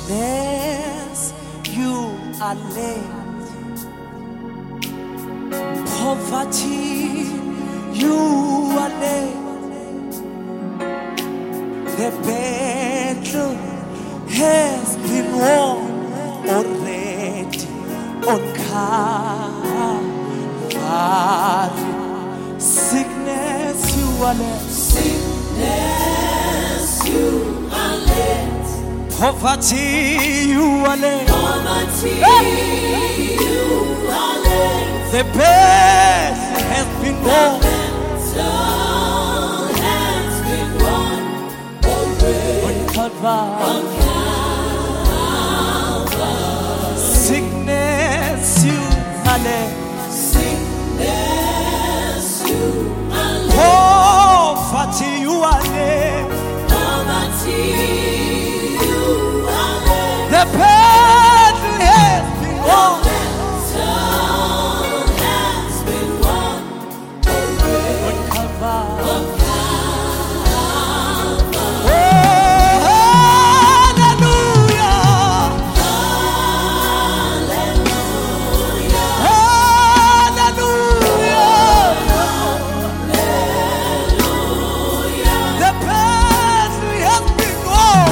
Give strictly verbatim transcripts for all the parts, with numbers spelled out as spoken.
Sickness, you are late. Poverty, you are late. The battle has been won already on Calvary. Sickness, you are late. Sickness, you are late. Poverty, you are late. Poverty, you are late. The battle has been won. Battle has been won already On Calvary. on Calvary. Sickness, you are late. Sickness, you are late. Poverty, you are late. Poverty, you are late. The battle has been won. Battle has been won already On Calvary. on Oh, hallelujah. Hallelujah. The battle has been won.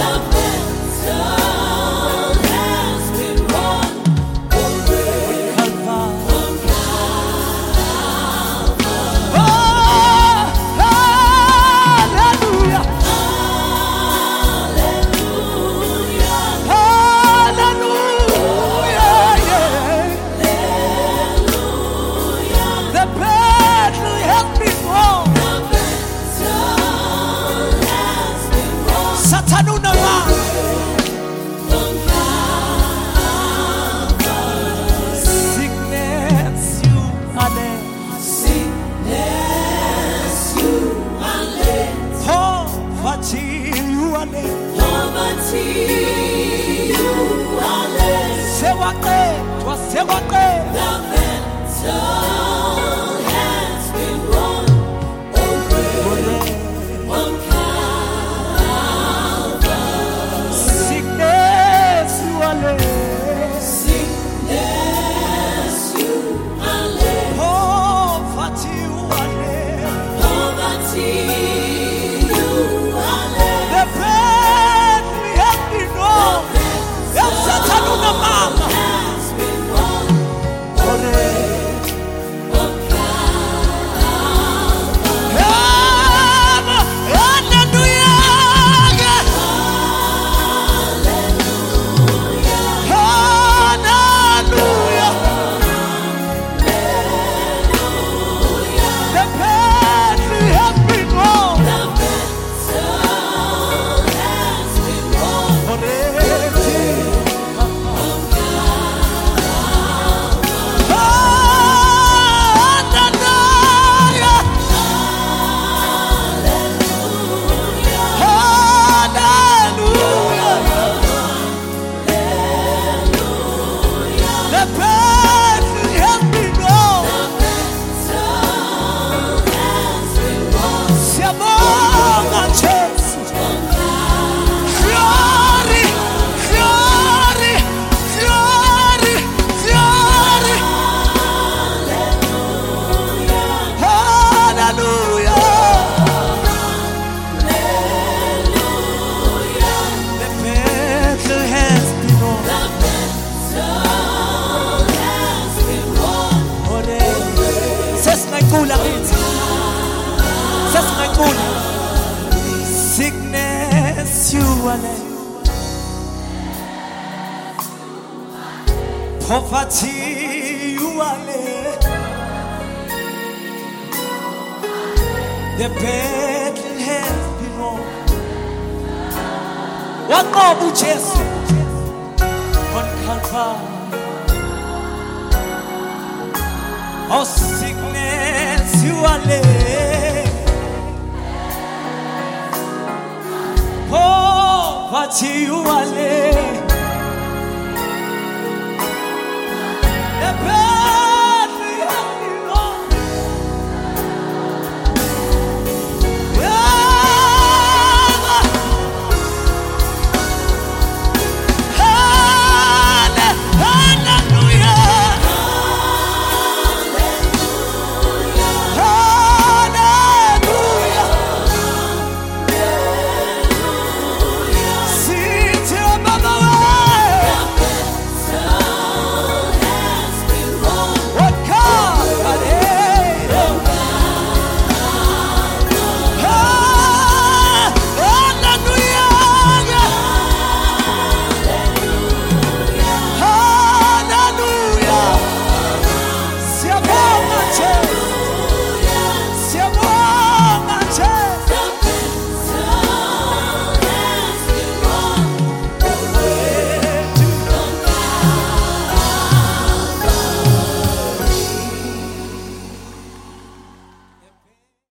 Sickness, you are late. Poverty, you are late. The battle has been won. What more would Jesus on Calvary? Oh, sickness, you are late. Poverty, you are late. The